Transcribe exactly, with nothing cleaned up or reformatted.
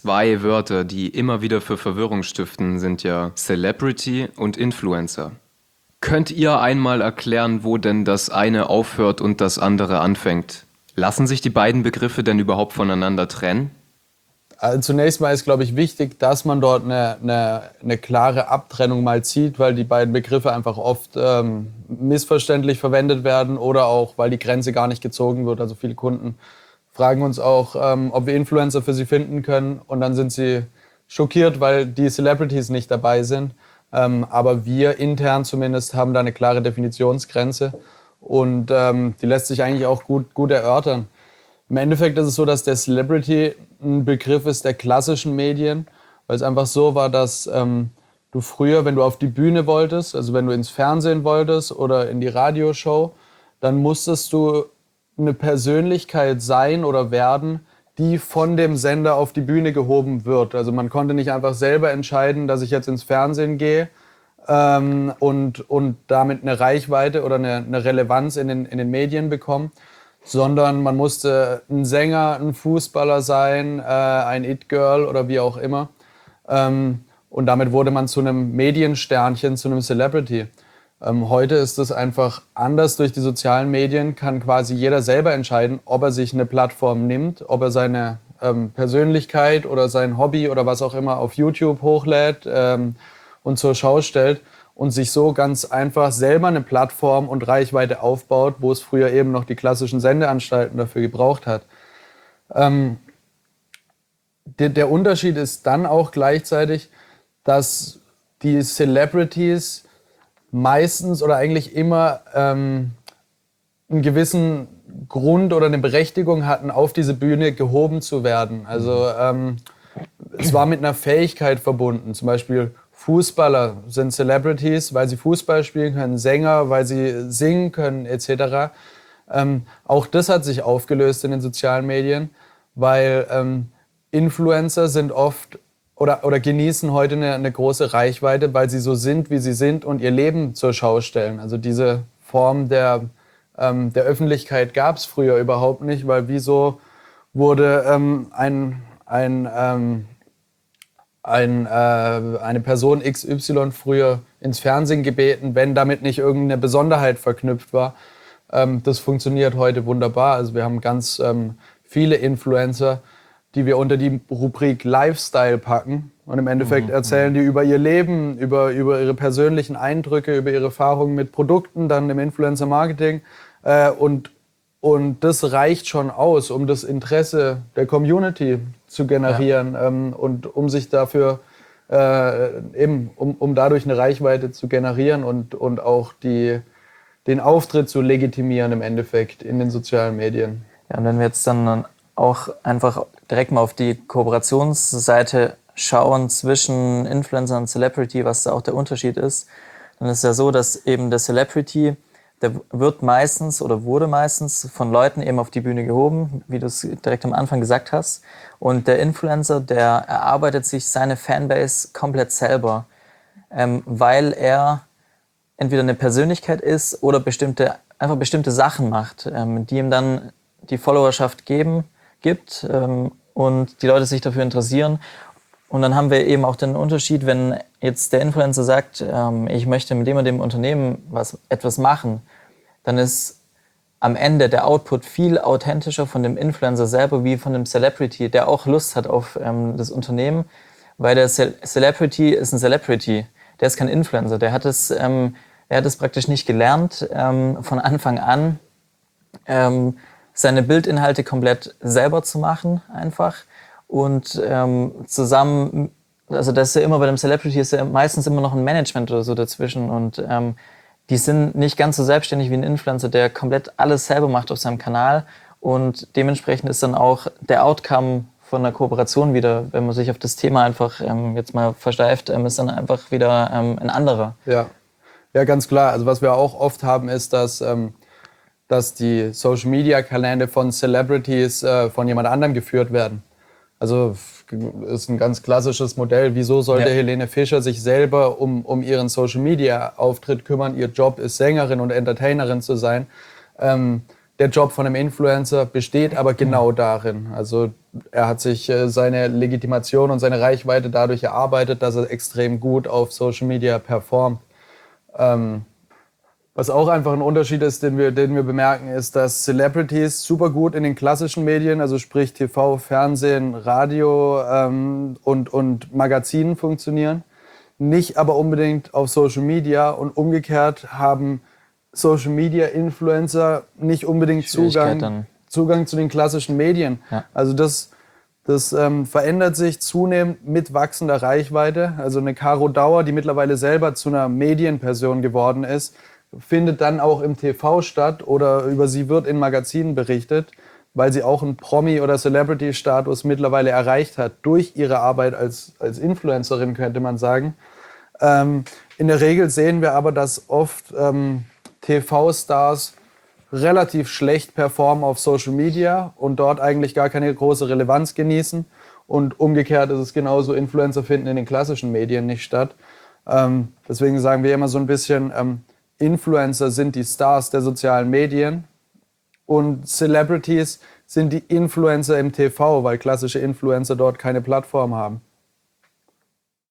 Zwei Wörter, die immer wieder für Verwirrung stiften, sind ja Celebrity und Influencer. Könnt ihr einmal erklären, wo denn das eine aufhört und das andere anfängt? Lassen sich die beiden Begriffe denn überhaupt voneinander trennen? Also zunächst mal ist, glaube ich, wichtig, dass man dort eine, eine, eine klare Abtrennung mal zieht, weil die beiden Begriffe einfach oft ähm, missverständlich verwendet werden oder auch, weil die Grenze gar nicht gezogen wird. Also viele Kunden fragen uns auch, ähm, ob wir Influencer für sie finden können, und dann sind sie schockiert, weil die Celebrities nicht dabei sind. Ähm, aber wir intern zumindest haben da eine klare Definitionsgrenze, und ähm, die lässt sich eigentlich auch gut, gut erörtern. Im Endeffekt ist es so, dass der Celebrity ein Begriff ist der klassischen Medien, weil es einfach so war, dass ähm, du früher, wenn du auf die Bühne wolltest, also wenn du ins Fernsehen wolltest oder in die Radioshow, dann musstest du eine Persönlichkeit sein oder werden, die von dem Sender auf die Bühne gehoben wird. Also man konnte nicht einfach selber entscheiden, dass ich jetzt ins Fernsehen gehe ähm, und, und damit eine Reichweite oder eine, eine Relevanz in den, in den Medien bekomme, sondern man musste ein Sänger, ein Fußballer sein, äh, ein It-Girl oder wie auch immer. Ähm, und damit wurde man zu einem Mediensternchen, zu einem Celebrity. Ähm, heute ist es einfach anders. Durch die sozialen Medien kann quasi jeder selber entscheiden, ob er sich eine Plattform nimmt, ob er seine ähm, Persönlichkeit oder sein Hobby oder was auch immer auf YouTube hochlädt ähm, und zur Schau stellt und sich so ganz einfach selber eine Plattform und Reichweite aufbaut, wo es früher eben noch die klassischen Sendeanstalten dafür gebraucht hat. Ähm, der, der Unterschied ist dann auch gleichzeitig, dass die Celebrities meistens oder eigentlich immer ähm, einen gewissen Grund oder eine Berechtigung hatten, auf diese Bühne gehoben zu werden. Also ähm, es war mit einer Fähigkeit verbunden. Zum Beispiel Fußballer sind Celebrities, weil sie Fußball spielen können, Sänger, weil sie singen können, et cetera. Ähm, auch das hat sich aufgelöst in den sozialen Medien, weil ähm, Influencer sind oft oder, oder genießen heute eine, eine große Reichweite, weil sie so sind, wie sie sind und ihr Leben zur Schau stellen. Also diese Form der, ähm, der Öffentlichkeit gab es früher überhaupt nicht, weil wieso wurde ähm, ein, ein ähm, Ein, äh, eine Person X Y früher ins Fernsehen gebeten, wenn damit nicht irgendeine Besonderheit verknüpft war. Ähm, das funktioniert heute wunderbar. Also wir haben ganz ähm, viele Influencer, die wir unter die Rubrik Lifestyle packen. Und im Endeffekt mhm. erzählen die über ihr Leben, über, über ihre persönlichen Eindrücke, über ihre Erfahrungen mit Produkten, dann im Influencer-Marketing. Äh, und Und das reicht schon aus, um das Interesse der Community zu generieren ja. ähm, und um sich dafür äh, eben, um, um dadurch eine Reichweite zu generieren und, und auch die, den Auftritt zu legitimieren im Endeffekt in den sozialen Medien. Ja, und wenn wir jetzt dann auch einfach direkt mal auf die Kooperationsseite schauen zwischen Influencer und Celebrity, was da auch der Unterschied ist, dann ist es ja so, dass eben der Celebrity, der wird meistens oder wurde meistens von Leuten eben auf die Bühne gehoben, wie du es direkt am Anfang gesagt hast. Und der Influencer, der erarbeitet sich seine Fanbase komplett selber, ähm, weil er entweder eine Persönlichkeit ist oder bestimmte, einfach bestimmte Sachen macht, ähm, die ihm dann die Followerschaft geben, gibt ähm, und die Leute sich dafür interessieren. Und dann haben wir eben auch den Unterschied, wenn jetzt der Influencer sagt, ähm, ich möchte mit dem und dem Unternehmen was, etwas machen, dann ist am Ende der Output viel authentischer von dem Influencer selber wie von dem Celebrity, der auch Lust hat auf ähm, das Unternehmen, weil der Ce- Celebrity ist ein Celebrity, der ist kein Influencer, der hat es, ähm, er hat es praktisch nicht gelernt, ähm, von Anfang an ähm, seine Bildinhalte komplett selber zu machen einfach. Und ähm, zusammen, also das ist ja immer bei dem Celebrity ist ja meistens immer noch ein Management oder so dazwischen und ähm, die sind nicht ganz so selbstständig wie ein Influencer, der komplett alles selber macht auf seinem Kanal und dementsprechend ist dann auch der Outcome von einer Kooperation wieder, wenn man sich auf das Thema einfach ähm, jetzt mal versteift, ähm, ist dann einfach wieder ähm, ein anderer. Ja. ja, ganz klar. Also was wir auch oft haben ist, dass, ähm, dass die Social-Media-Kanäle von Celebrities äh, von jemand anderem geführt werden. Also ist ein ganz klassisches Modell. Wieso sollte ja. Helene Fischer sich selber um, um ihren Social-Media-Auftritt kümmern? Ihr Job ist, Sängerin und Entertainerin zu sein. Ähm, der Job von einem Influencer besteht aber genau darin. Also er hat sich äh, seine Legitimation und seine Reichweite dadurch erarbeitet, dass er extrem gut auf Social Media performt. Ähm, was auch einfach ein Unterschied ist, den wir, den wir bemerken, ist, dass Celebrities super gut in den klassischen Medien, also sprich T V, Fernsehen, Radio ähm, und, und Magazinen funktionieren, nicht aber unbedingt auf Social Media, und umgekehrt haben Social Media Influencer nicht unbedingt Zugang, Zugang zu den klassischen Medien. Ja. Also das, das ähm, verändert sich zunehmend mit wachsender Reichweite. Also eine Caro Dauer, die mittlerweile selber zu einer Medienperson geworden ist, findet dann auch im T V statt oder über sie wird in Magazinen berichtet, weil sie auch einen Promi- oder Celebrity-Status mittlerweile erreicht hat durch ihre Arbeit als, als Influencerin, könnte man sagen. Ähm, in der Regel sehen wir aber, dass oft ähm, T V-Stars relativ schlecht performen auf Social Media und dort eigentlich gar keine große Relevanz genießen. Und umgekehrt ist es genauso, Influencer finden in den klassischen Medien nicht statt. Ähm, deswegen sagen wir immer so ein bisschen, ähm, Influencer sind die Stars der sozialen Medien und Celebrities sind die Influencer im T V, weil klassische Influencer dort keine Plattform haben.